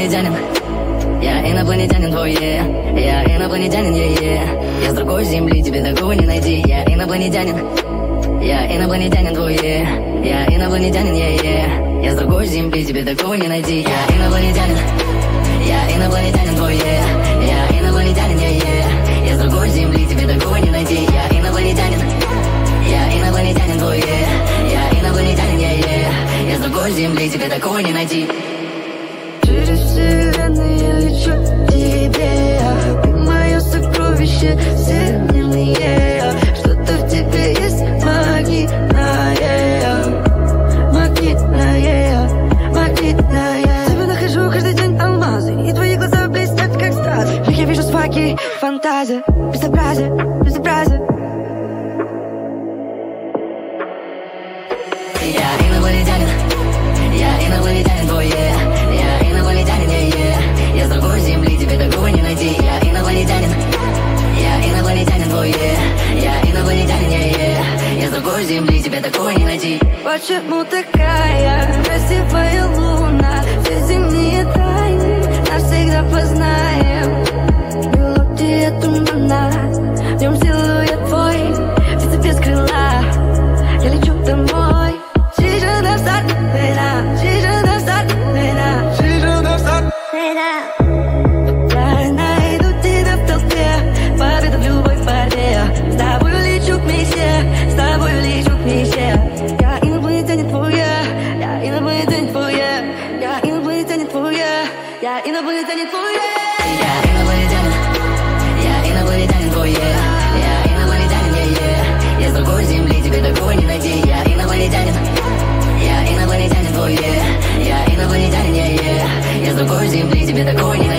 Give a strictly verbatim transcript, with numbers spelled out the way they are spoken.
инопланетянин. Я инопланетянин твой, yeah. Я инопланетянин, yeah, yeah. Я с другой земли, тебе такого не найти. Я инопланетянин. Я инопланетянин твой, yeah. Я инопланетянин, yeah, yeah. Я с другой земли, тебе такого не найти. Я инопланетянин. Я инопланетянин твой, yeah. Я инопланетянин, yeah, yeah. Я с другой земли, тебе такого не найти. Я инопланетянин. Я инопланетянин твой, yeah. Я инопланетянин, yeah, yeah. Я с другой земли, тебе такого не найти. Через вселенные лечу к тебе. Ты мое сокровище всемирное. Что-то в тебе есть магнитное. Магнитное, магнитное. Тебя нахожу каждый день алмазы, и твои глаза блестят как стразы. В них я вижу сваки, фантазия, безобразие, безобразие. Я инопланетянин. Я инопланетянин твой, yeah. Я инопланетянин, yeah, yeah. Я с другой земли, тебе такого не найти. Я инопланетянин. Я инопланетянин твой, yeah. Я инопланетянин, yeah, yeah. Я с другой земли, тебе такого не найти. Почему такая красивая луна? Все земные тайны навсегда познаем. Мелодия тумана, в нем силуэт твой, птица без крыла. Я лечу домой. She's on the side, she's on the side, she's on the side. Я найду тебя в толпе, победа в любой борьбе. С тобою лечу к мечте, с тобою лечу к мечте. Я инопланетянин твой, я инопланетянин твой, я инопланетянин твой, я инопланетянин твой. Я инопланетянин. Я инопланетянин твой, yeah. Я инопланетянин, yeah, yeah. Я с другой земли, тебе такого не найти. Я инопланетянин. Я инопланетянин твой, yeah. Я инопланетянин, yeah, yeah. Я с другой земли, тебе такого не найти.